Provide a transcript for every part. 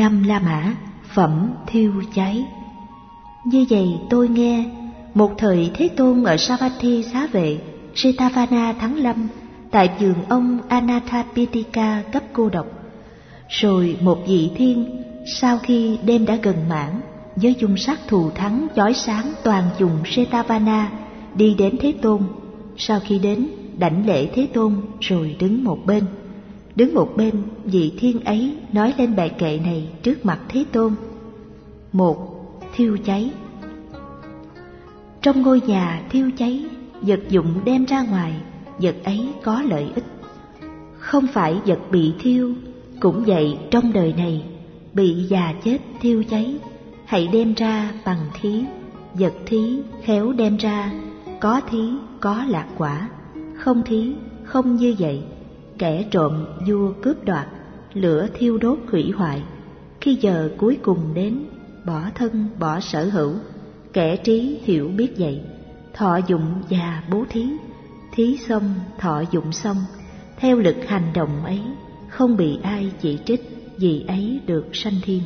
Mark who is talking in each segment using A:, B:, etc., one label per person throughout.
A: Năm La Mã, phẩm thiêu cháy. Như vậy tôi nghe, một thời Thế Tôn ở Savatthi xá vệ, Jetavana tháng 5, tại vườn ông Anathapindika cấp cô độc. Rồi một vị thiên, sau khi đêm đã gần mãn, với dung sắc thù thắng chói sáng toàn vùng Jetavana, đi đến Thế Tôn. Sau khi đến, đảnh lễ Thế Tôn rồi đứng một bên. Đứng một bên, vị thiên ấy nói lên bài kệ này trước mặt Thế Tôn. 1. Thiêu cháy. Trong ngôi nhà thiêu cháy, vật dụng đem ra ngoài, vật ấy có lợi ích. Không phải vật bị thiêu, cũng vậy trong đời này, bị già chết thiêu cháy, hãy đem ra bằng thí, vật thí khéo đem ra, có thí có lạc quả, không thí không như vậy. Kẻ trộm vua cướp đoạt, lửa thiêu đốt hủy hoại, khi giờ cuối cùng đến, bỏ thân bỏ sở hữu. Kẻ trí hiểu biết vậy, thọ dụng và bố thí, thí xong thọ dụng xong, theo lực hành động ấy, không bị ai chỉ trích, vì ấy được sanh thiên.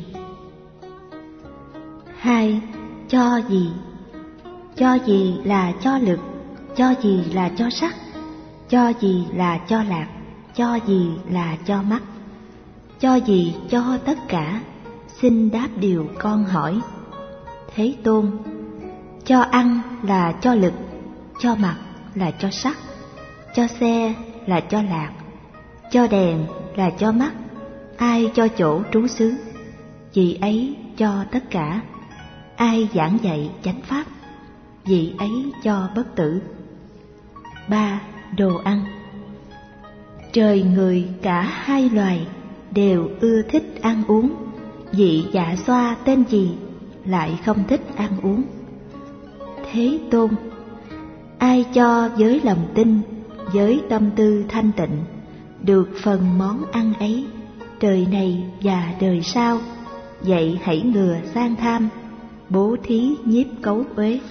A: 2. Cho gì. Cho gì là cho lực, cho gì là cho sắc, cho gì là cho lạc, cho gì là cho mắt, cho gì cho tất cả. Xin đáp điều con hỏi. Thế Tôn, cho ăn là cho lực, cho mặc là cho sắc, cho xe là cho lạc, cho đèn là cho mắt. Ai cho chỗ trú xứ, vì ấy cho tất cả. Ai giảng dạy chánh pháp, vì ấy cho bất tử. 3. Đồ ăn. Trời người cả hai loài đều ưa thích ăn uống, vị dạ xoa tên gì lại không thích ăn uống. Thế Tôn, ai cho với lòng tin, với tâm tư thanh tịnh, được phần món ăn ấy, đời này và đời sau, vậy hãy ngừa sang tham, bố thí nhiếp cấu uế.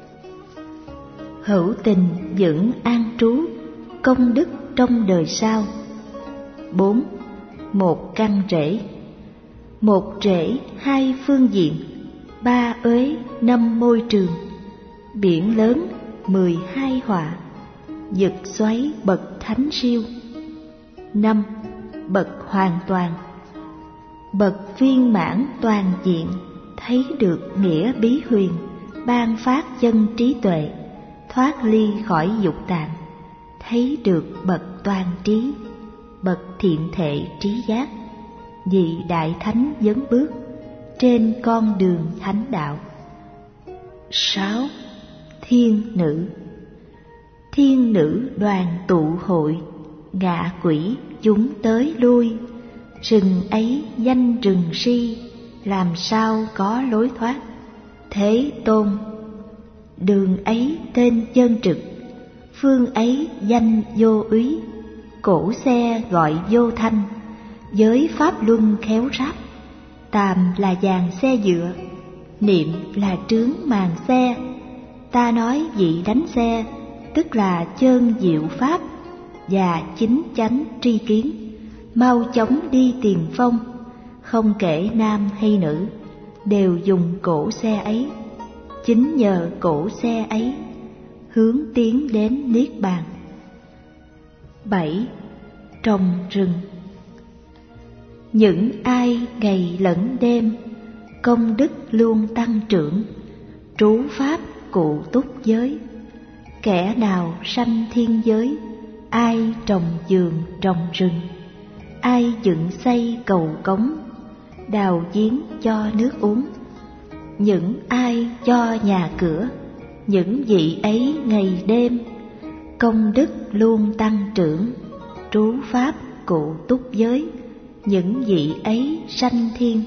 A: Hữu tình vững an trú, công đức trong đời sau. 4. Một căn rễ. Một rễ hai phương diện, 3 uế 5 môi trường. Biển lớn 12 họa, vực xoáy bậc thánh siêu. 5. Bậc hoàn toàn. Bậc viên mãn toàn diện, thấy được nghĩa bí huyền, ban phát chân trí tuệ, thoát ly khỏi dục tạng, thấy được bậc toàn trí, bậc thiện thệ trí giác, vị đại thánh vấn bước trên con đường thánh đạo. 6. Thiên nữ. Thiên nữ đoàn tụ hội, ngạ quỷ chúng tới lui, rừng ấy danh rừng si, làm sao có lối thoát. Thế Tôn, đường ấy tên chân trực, phương ấy danh vô úy, cổ xe gọi vô thanh, giới pháp luân khéo ráp. Tàm là dàn xe dựa, niệm là trướng màn xe. Ta nói vị đánh xe, tức là chơn diệu pháp và chính chánh tri kiến, mau chóng đi tiền phong. Không kể nam hay nữ, đều dùng cổ xe ấy. Chính nhờ cổ xe ấy, hướng tiến đến niết bàn. 7. Trồng rừng. Những ai ngày lẫn đêm, công đức luôn tăng trưởng, trú pháp cụ túc giới. Kẻ nào sanh thiên giới, ai trồng vườn trồng rừng, ai dựng xây cầu cống, đào giếng cho nước uống. Những ai cho nhà cửa, những vị ấy ngày đêm, công đức luôn tăng trưởng, trú pháp cụ túc giới, những vị ấy sanh thiên.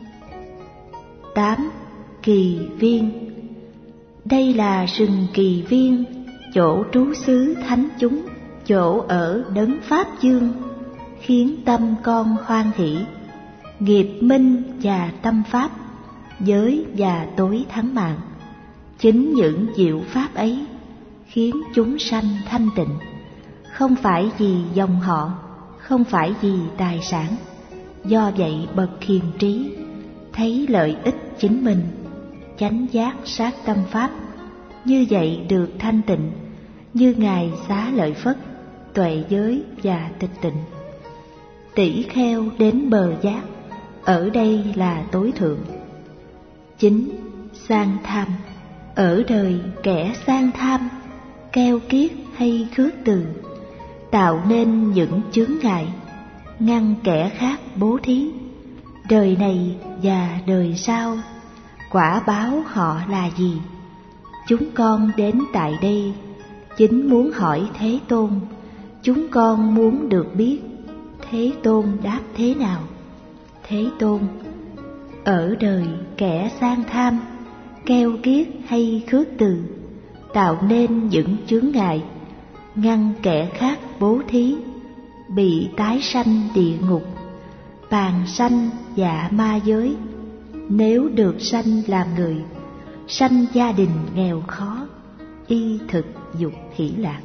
A: 8. Kỳ viên. Đây là rừng kỳ viên, chỗ trú xứ thánh chúng, chỗ ở đấng pháp dương, khiến tâm con hoan hỷ, nghiệp minh và tâm pháp, giới và tối thắng mạng. Chính những diệu pháp ấy khiến chúng sanh thanh tịnh, không phải vì dòng họ, không phải vì tài sản, Do vậy bậc hiền trí thấy lợi ích chính mình, chánh giác sát tâm pháp, như vậy được thanh tịnh, như ngài Xá Lợi Phất, tuệ giới và tịch tịnh. Tỷ kheo đến bờ giác, ở đây là tối thượng. 9. Sang tham. Ở đời kẻ sang tham, keo kiết hay khước từ, tạo nên những chướng ngại, ngăn kẻ khác bố thí. Đời này và đời sau, quả báo họ là gì? Chúng con đến tại đây chính muốn hỏi Thế Tôn. Chúng con muốn được biết Thế Tôn đáp thế nào. Thế Tôn: ở đời kẻ sang tham, keo kiết hay khước từ, tạo nên những chướng ngại, ngăn kẻ khác bố thí, bị tái sanh địa ngục, bàng sanh dạ ma giới. Nếu được sanh làm người, sanh gia đình nghèo khó, y thực dục hỷ lạc.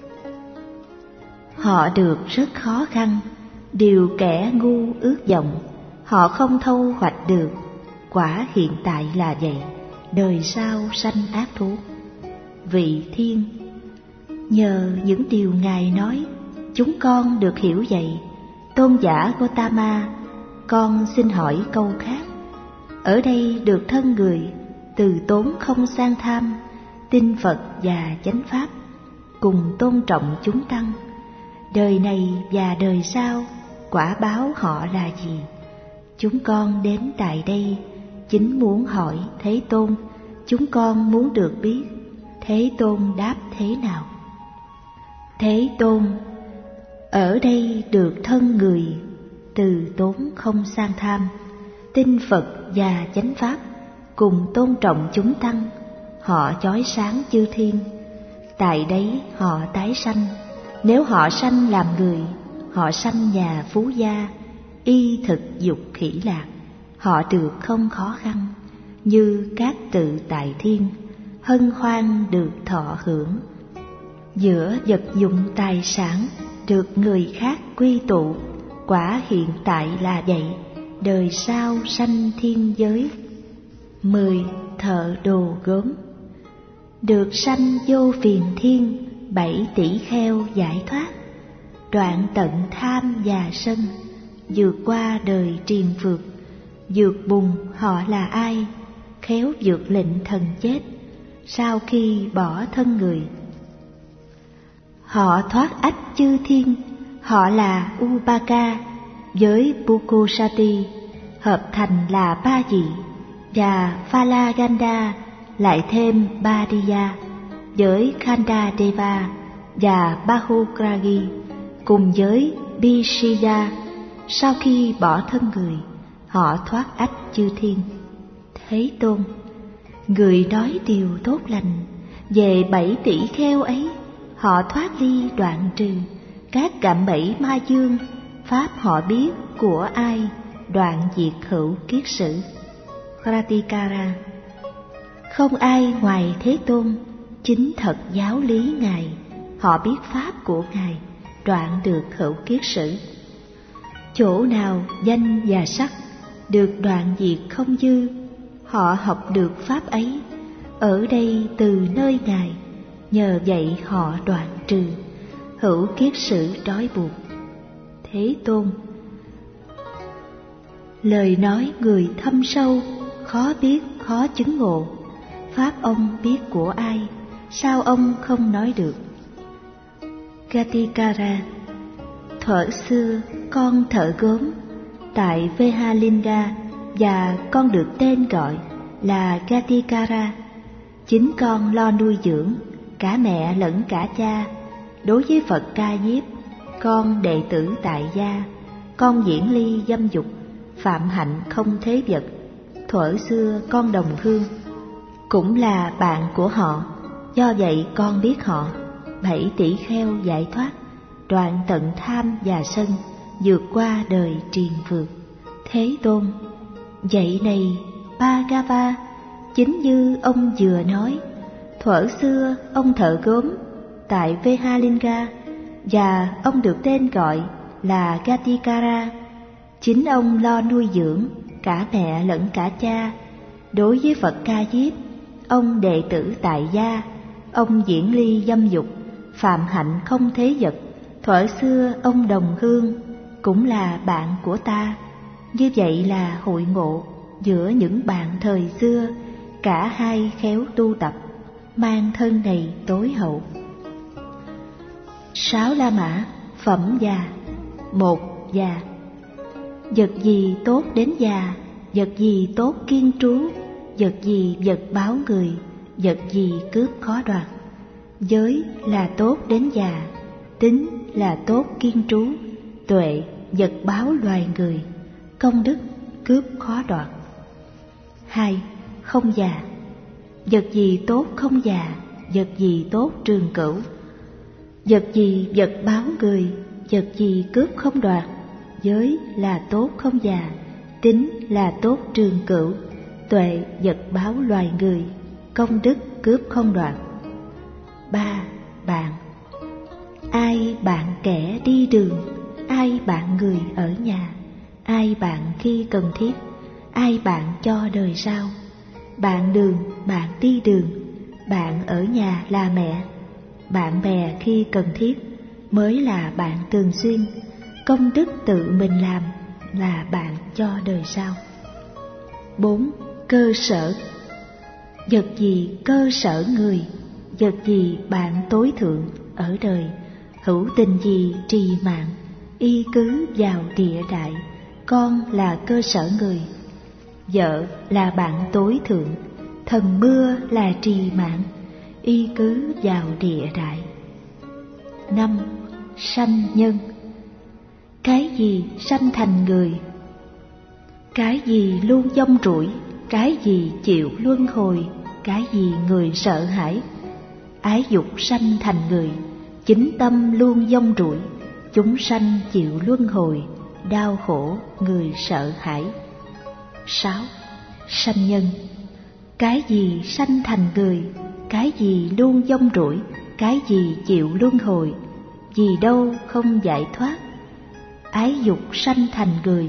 A: Họ được rất khó khăn, điều kẻ ngu ước vọng, họ không thâu hoạch được. Quả hiện tại là vậy, đời sau sanh ác thú. Vị Thiên: nhờ những điều Ngài nói, chúng con được hiểu vậy. Tôn giả Gotama, con xin hỏi câu khác. Ở đây được thân người, từ tốn không sang tham, tin Phật và chánh pháp, cùng tôn trọng chúng tăng. Đời này và đời sau, quả báo họ là gì? Chúng con đến tại đây chính muốn hỏi Thế Tôn. Chúng con muốn được biết Thế Tôn đáp thế nào. Thế Tôn: ở đây được thân người, từ tốn không sang tham, tin Phật và chánh pháp, cùng tôn trọng chúng tăng. Họ chói sáng chư thiên, tại đấy họ tái sanh. Nếu họ sanh làm người, họ sanh nhà phú gia, y thực dục hỷ lạc. Họ được không khó khăn, như các tự tại thiên, hân hoan được thọ hưởng. Giữa vật dụng tài sản, được người khác quy tụ. Quả hiện tại là vậy, đời sau sanh thiên giới. 10. Thợ đồ gốm. Được sanh vô phiền thiên, 7 tỷ kheo giải thoát, đoạn tận tham và sân, vượt qua đời triền phược. Vượt bùn họ là ai? Khéo vượt lệnh thần chết, sau khi bỏ thân người. Họ thoát ách chư thiên, họ là Upaka với Pukusati, hợp thành là 3 vị, và Phalaganda lại thêm Badiya với Khandadeva và Bahukragi, cùng với Bishida. Sau khi bỏ thân người, họ thoát ách chư thiên. Thế Tôn: người nói điều tốt lành về 7 tỷ kheo ấy. Họ thoát ly đoạn trừ các cạm bẫy ma dương, pháp họ biết của ai, đoạn diệt hữu kiết sử. Kratikara: không ai ngoài Thế Tôn, chính thật giáo lý Ngài. Họ biết pháp của Ngài, đoạn được hữu kiết sử. Chỗ nào danh và sắc được đoạn diệt không dư, họ học được pháp ấy, ở đây từ nơi Ngài. Nhờ vậy họ đoạn trừ hữu kiết sử trói buộc. Thế Tôn: lời nói người thâm sâu, khó biết khó chứng ngộ. Pháp ông biết của ai, sao ông không nói được? Gatikara: thuở xưa con thợ gốm tại Vehalinga, và con được tên gọi là Gatikara. Chính con lo nuôi dưỡng cả mẹ lẫn cả cha. Đối với Phật Ca Diếp, con đệ tử tại gia, con diễn ly dâm dục, phạm hạnh không thế vật. Thuở xưa con đồng hương, cũng là bạn của họ, do vậy con biết họ. 7 tỷ kheo giải thoát, đoạn tận tham và sân, vượt qua đời triền phược. Thế Tôn: vậy này Bhagava, chính như ông vừa nói, thuở xưa ông thợ gốm tại Vehalinga, và ông được tên gọi là Gatikara. Chính ông lo nuôi dưỡng cả mẹ lẫn cả cha. Đối với Phật Ca Diếp, ông đệ tử tại gia, ông diễn ly dâm dục, phạm hạnh không thế vật. Thuở xưa ông đồng hương, cũng là bạn của ta. Như vậy là hội ngộ giữa những bạn thời xưa, cả hai khéo tu tập, mang thân này tối hậu. 6 La Mã, phẩm già. 1. Già. Vật gì tốt đến già, vật gì tốt kiên trú, vật gì vật báo người, vật gì cướp khó đoạt. Giới là tốt đến già, tính là tốt kiên trú, tuệ vật báo loài người, công đức cướp khó đoạt. 2. Không già. Vật gì tốt không già, vật gì tốt trường cửu, vật gì vật báo người, vật gì cướp không đoạt. Giới là tốt không già, tính là tốt trường cửu, tuệ vật báo loài người, công đức cướp không đoạt. 3. Bạn. Ai bạn kẻ đi đường, ai bạn người ở nhà, ai bạn khi cần thiết, ai bạn cho đời sau. Bạn đường, bạn đi đường, bạn ở nhà là mẹ. Bạn bè khi cần thiết mới là bạn thường xuyên. Công đức tự mình làm là bạn cho đời sau. 4. Cơ sở. Vật gì cơ sở người, vật gì bạn tối thượng ở đời, hữu tình gì trì mạng, y cứ vào địa đại. Con là cơ sở người, vợ là bạn tối thượng, thần mưa là trì mạng, y cứ vào địa đại. 5. Sanh nhân. Cái gì sanh thành người, cái gì luôn vong rủi, cái gì chịu luân hồi, cái gì người sợ hãi. Ái dục sanh thành người, chính tâm luôn vong rủi, chúng sanh chịu luân hồi, đau khổ người sợ hãi. 6. Sanh nhân. Cái gì sanh thành người, cái gì luôn vong rủi, cái gì chịu luân hồi, vì đâu không giải thoát. Ái dục sanh thành người,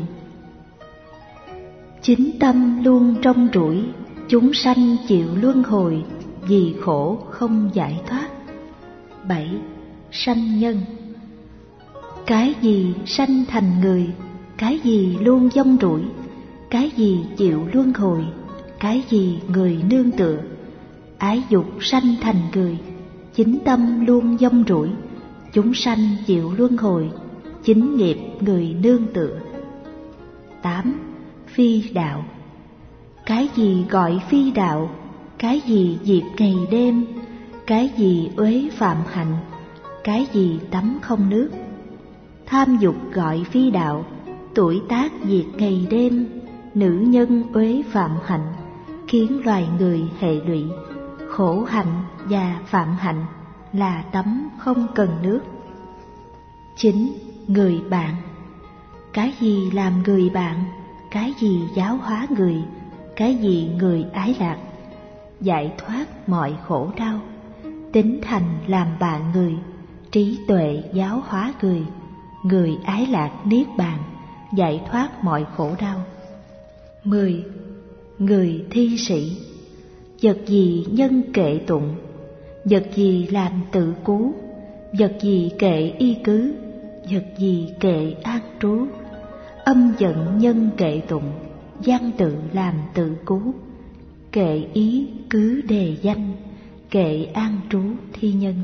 A: chính tâm luôn trong rủi, chúng sanh chịu luân hồi, vì khổ không giải thoát. 7. Sanh nhân. Cái gì sanh thành người, cái gì luôn vong rủi, cái gì chịu luân hồi, cái gì người nương tựa. Ái dục sanh thành người, chính tâm luôn vong rủi, chúng sanh chịu luân hồi, chính nghiệp người nương tựa. 8. Phi đạo. Cái gì gọi phi đạo, cái gì diệt ngày đêm, cái gì uế phạm hạnh, cái gì tắm không nước. Tham dục gọi phi đạo, tuổi tác diệt ngày đêm, nữ nhân uế phạm hạnh, khiến loài người hệ lụy. Khổ hạnh và phạm hạnh là tắm không cần nước. 9. Người bạn. Cái gì làm người bạn, cái gì giáo hóa người, cái gì người ái lạc, giải thoát mọi khổ đau. Tính thành làm bạn người, trí tuệ giáo hóa người, người ái lạc niết bàn, giải thoát mọi khổ đau. 10. Người thi sĩ. Vật gì nhân kệ tụng, vật gì làm tự cứu, vật gì kệ y cứ, vật gì kệ an trú. Âm giận nhân kệ tụng, văn tự làm tự cứu, kệ ý cứ đề danh, kệ an trú thi nhân.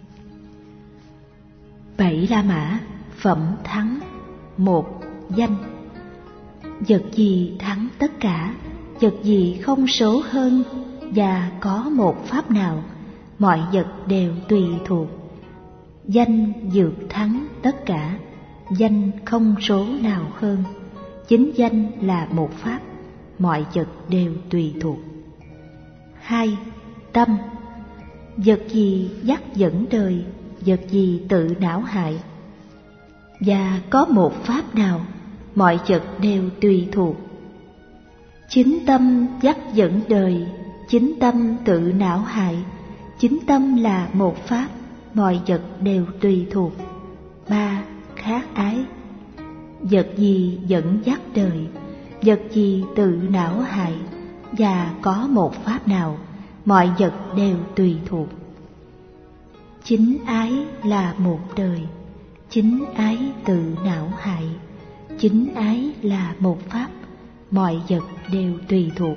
A: 7 La Mã, phẩm thắng. 1. Danh. Vật gì thắng tất cả, vật gì không số hơn, và có một pháp nào, mọi vật đều tùy thuộc. Danh vượt thắng tất cả, danh không số nào hơn. Chính danh là một pháp, mọi vật đều tùy thuộc. 2. Tâm. Vật gì dắt dẫn đời, vật gì tự não hại, và có một pháp nào, mọi vật đều tùy thuộc. Chính tâm dắt dẫn đời, chính tâm tự não hại, chính tâm là một pháp, mọi vật đều tùy thuộc. 3. Khát ái. vật gì dẫn dắt đời, vật gì tự não hại, và có một pháp nào mọi vật đều tùy thuộc. Chính ái là một đời, chính ái tự não hại, chính ái là một pháp, mọi vật đều tùy thuộc.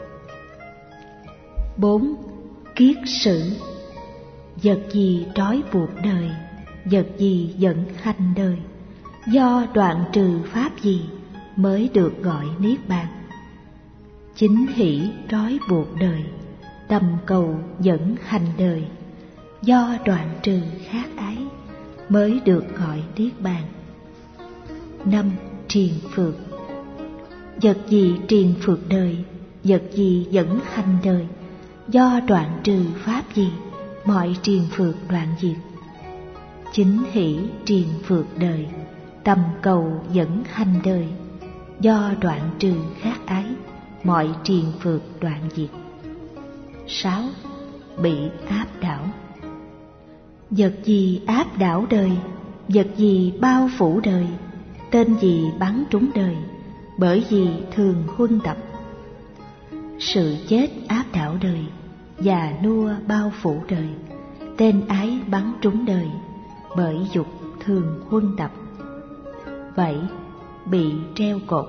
A: 4. Kiết sử. Vật gì trói buộc đời, vật gì dẫn hành đời, do đoạn trừ pháp gì mới được gọi niết bàn. Chính hỷ trói buộc đời, tầm cầu dẫn hành đời, do đoạn trừ khác ái mới được gọi niết bàn. 5. Triền phược. Vật gì triền phược đời, vật gì dẫn hành đời, do đoạn trừ pháp gì mọi triền phược đoạn diệt. Chính hỷ triền phược đời, tầm cầu dẫn hành đời, do đoạn trừ khác ái mọi triền phược đoạn diệt. 6. Bị áp đảo. Vật gì áp đảo đời, vật gì bao phủ đời, tên gì bắn trúng đời, bởi vì thường huân tập. Sự chết áp đảo đời, già nua bao phủ đời, tên ái bắn trúng đời, bởi dục thường huân tập. 7. Bị treo cột.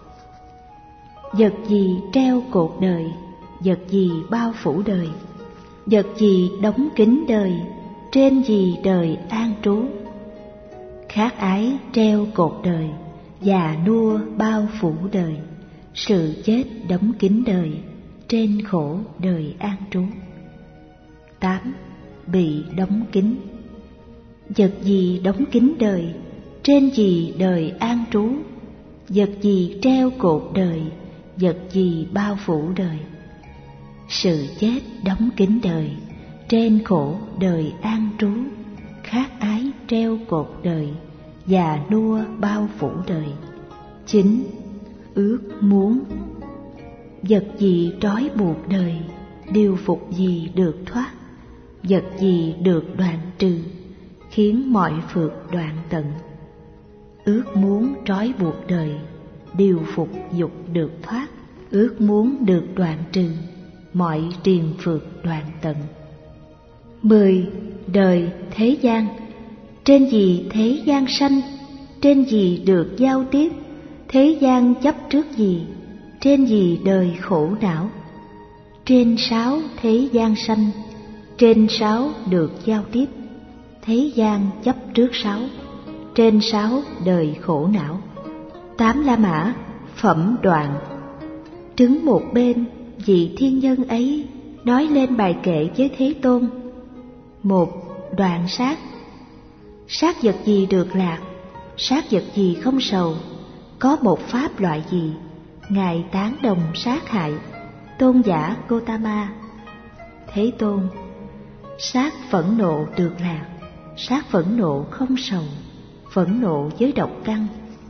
A: Vật gì treo cột đời, vật gì bao phủ đời, vật gì đóng kín đời, trên gì đời an trú. Khác ái treo cột đời, già nua bao phủ đời, sự chết đóng kín đời, trên khổ đời an trú. 8. Bị đóng kín. Vật gì đóng kín đời, trên gì đời an trú, vật gì treo cột đời, vật gì bao phủ đời. Sự chết đóng kín đời, trên khổ đời an trú, khác ái treo cột đời, già nua bao phủ đời. 9. Ước muốn. Vật gì trói buộc đời, điều phục gì được thoát, vật gì được đoạn trừ, khiến mọi phược đoạn tận. Ước muốn trói buộc đời, điều phục dục được thoát, ước muốn được đoạn trừ, mọi triền phược đoạn tận. 10. Đời thế gian. Trên gì thế gian sanh, trên gì được giao tiếp, thế gian chấp trước gì, trên gì đời khổ não. Trên 6 thế gian sanh, trên 6 được giao tiếp, thế gian chấp trước 6, trên 6 đời khổ não. 8 La Mã phẩm đoạn. Đứng một bên, vị thiên nhân ấy nói lên bài kệ với Thế Tôn. 1. Đoạn sát. Sát vật gì được lạc, sát vật gì không sầu, có một pháp loại gì, Ngài tán đồng sát hại. Tôn giả Gotama. Thế Tôn. Sát phẫn nộ được lạc, sát phẫn nộ không sầu, phẫn nộ với độc căn.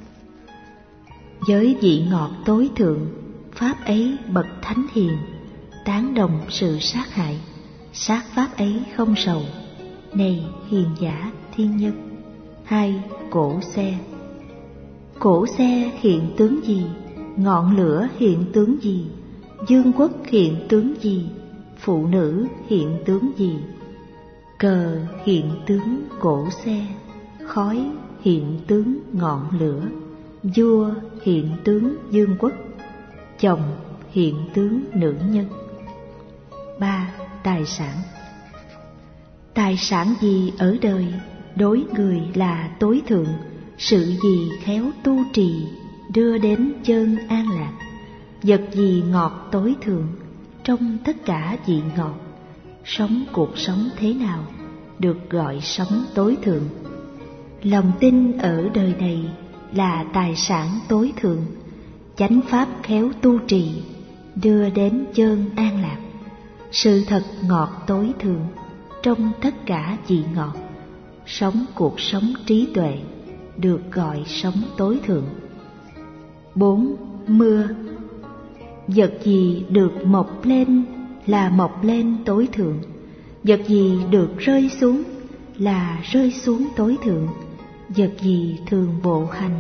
A: Với vị ngọt tối thượng, pháp ấy bậc thánh hiền, tán đồng sự sát hại, sát pháp ấy không sầu. Này hiền giả thiên nhân. 2. Cổ xe. Cổ xe hiện tướng gì, ngọn lửa hiện tướng gì, dương quốc hiện tướng gì, phụ nữ hiện tướng gì. Cờ hiện tướng cổ xe, khói hiện tướng ngọn lửa, vua hiện tướng dương quốc, chồng hiện tướng nữ nhân. 3. Tài sản. Tài sản gì ở đời, đối người là tối thượng, sự gì khéo tu trì, đưa đến chơn an lạc. Vật gì ngọt tối thượng, trong tất cả vị ngọt, sống cuộc sống thế nào, được gọi sống tối thượng. Lòng tin ở đời này là tài sản tối thượng, chánh pháp khéo tu trì, đưa đến chơn an lạc. Sự thật ngọt tối thượng, trong tất cả vị ngọt, sống cuộc sống trí tuệ, được gọi sống tối thượng. 4. Mưa. Vật gì được mọc lên là mọc lên tối thượng, vật gì được rơi xuống là rơi xuống tối thượng, vật gì thường bộ hành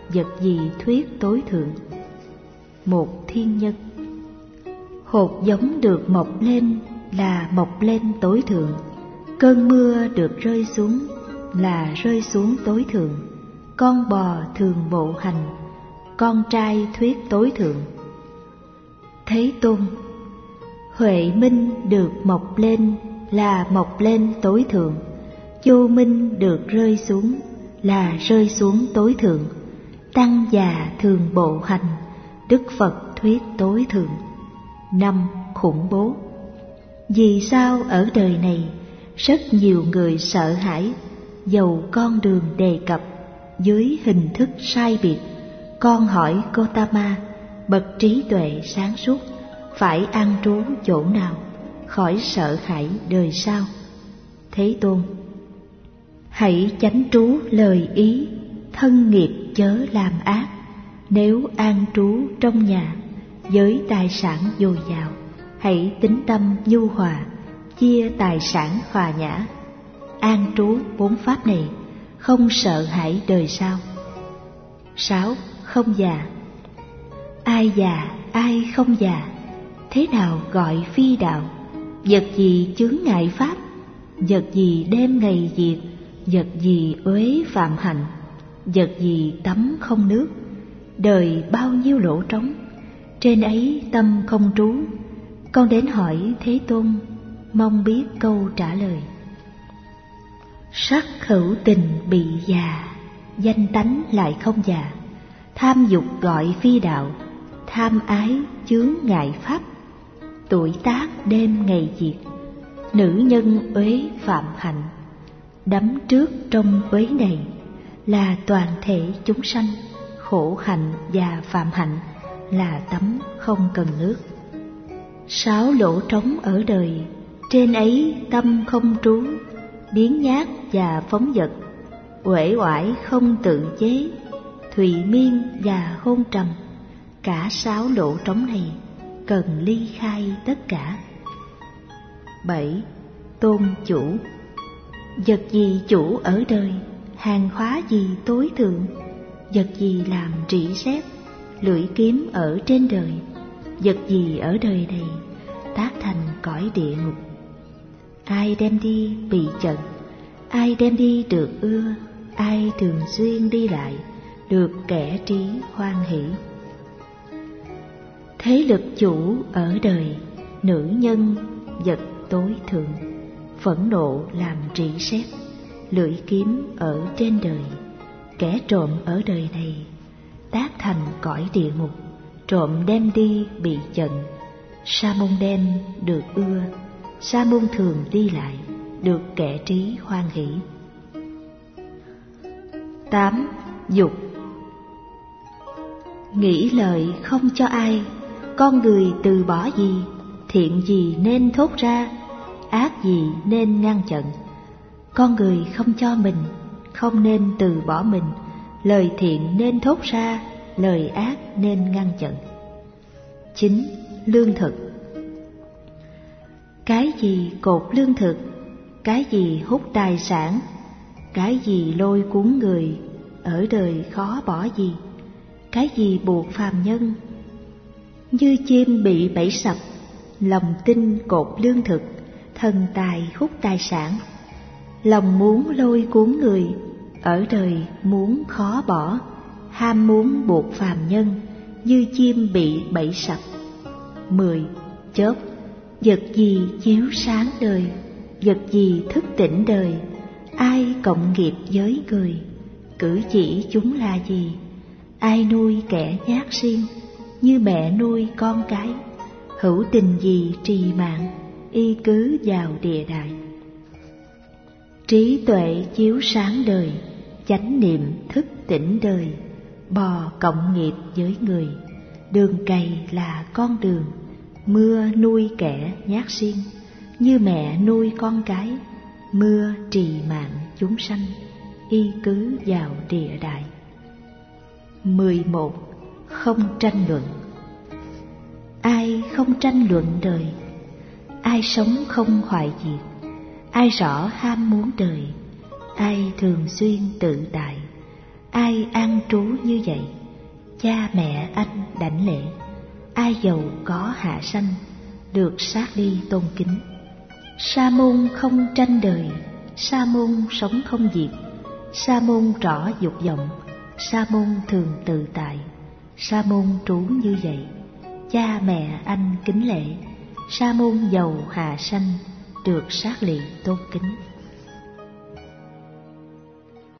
A: vật gì thuyết tối thượng. Một thiên nhân. Hột giống được mọc lên là mọc lên tối thượng, cơn mưa được rơi xuống là rơi xuống tối thượng, con bò thường bộ hành, con trai thuyết tối thượng. Thế Tôn. Huệ minh được mọc lên là mọc lên tối thượng, vô minh được rơi xuống là rơi xuống tối thượng, tăng già thường bộ hành, Đức Phật thuyết tối thượng. 5. Khủng bố. Vì sao ở đời này rất nhiều người sợ hãi, dầu con đường đề cập dưới hình thức sai biệt? Con hỏi Gotama, bậc trí tuệ sáng suốt, phải an trú chỗ nào khỏi sợ hãi đời sau? Thế Tôn. Hãy chánh trú lời ý, thân nghiệp chớ làm ác. Nếu an trú trong nhà, với tài sản dồi dào, hãy tín tâm nhu hòa, chia tài sản hòa nhã. An trú 4 pháp này, không sợ hãi đời sau. 6. Không già. Ai già, ai không già? Thế nào gọi phi đạo? Vật gì chướng ngại pháp? Vật gì đêm ngày diệt? Vật gì uế phạm hạnh? Vật gì tắm không nước? Đời bao nhiêu lỗ trống, trên ấy tâm không trú. Con đến hỏi Thế Tôn, mong biết câu trả lời. Sắc hữu tình bị già, danh tánh lại không già. Tham dục gọi phi đạo, tham ái chướng ngại pháp. Tuổi tác đêm ngày diệt, nữ nhân uế phạm hạnh. Đắm trước trong uế này là toàn thể chúng sanh, khổ hạnh và phạm hạnh là tắm không cần nước. 6 lỗ trống ở đời, trên ấy tâm không trú. Biếng nhác và phóng dật, uể oải không tự chế, thụy miên và hôn trầm. Cả 6 lỗ trống này cần ly khai tất cả. 7. Tôn chủ. Vật gì chủ ở đời, hàng hóa gì tối thượng? Vật gì làm trị xét, lưỡi kiếm ở trên đời? Vật gì ở đời này tác thành cõi địa ngục? Ai đem đi bị chận, ai đem đi được ưa, ai thường xuyên đi lại, được kẻ trí hoan hỷ. Thế lực chủ ở đời, nữ nhân, vật tối thượng. Phẫn nộ làm trị xét, lưỡi kiếm ở trên đời. Kẻ trộm ở đời này tác thành cõi địa ngục, trộm đem đi bị chận. Sa môn đem được ưa, sa môn thường đi lại, được kẻ trí hoan hỷ. 8. Dục. Nghĩ lời không cho ai, con người từ bỏ gì? Thiện gì nên thốt ra, ác gì nên ngăn chặn? Con người không cho mình, không nên từ bỏ mình. Lời thiện nên thốt ra, lời ác nên ngăn chặn. 9. Lương thực. Cái gì cột lương thực, cái gì hút tài sản, cái gì lôi cuốn người, ở đời khó bỏ gì? Cái gì buộc phàm nhân? Như chim bị bẫy sập, lòng tin cột lương thực, thần tài hút tài sản. Lòng muốn lôi cuốn người, ở đời muốn khó bỏ, ham muốn buộc phàm nhân, như chim bị bẫy sập. 10. Chớp. Vật gì chiếu sáng đời, vật gì thức tỉnh đời? Ai cộng nghiệp với người, cử chỉ chúng là gì? Ai nuôi kẻ nhát xiên, như mẹ nuôi con cái? Hữu tình gì trì mạng, y cứ vào địa đại. Trí tuệ chiếu sáng đời, chánh niệm thức tỉnh đời. Bò cộng nghiệp với người, đường cày là con đường. Mưa nuôi kẻ nhát xiên, như mẹ nuôi con cái. Mưa trì mạng chúng sanh, y cứ vào địa đại. 11. Không tranh luận. Ai không tranh luận đời? Ai sống không hoại diệt? Ai rõ ham muốn đời? Ai thường xuyên tự tại? ai an trú như vậy, cha mẹ anh đảnh lễ. Ai giàu có hạ sanh, được sát đi tôn kính. Sa môn không tranh đời, sa môn sống không diệt. Sa môn trỏ dục vọng, sa môn thường tự tại. Sa môn trú như vậy, cha mẹ anh kính lễ. Sa môn giàu hạ sanh, được sát lị tôn kính.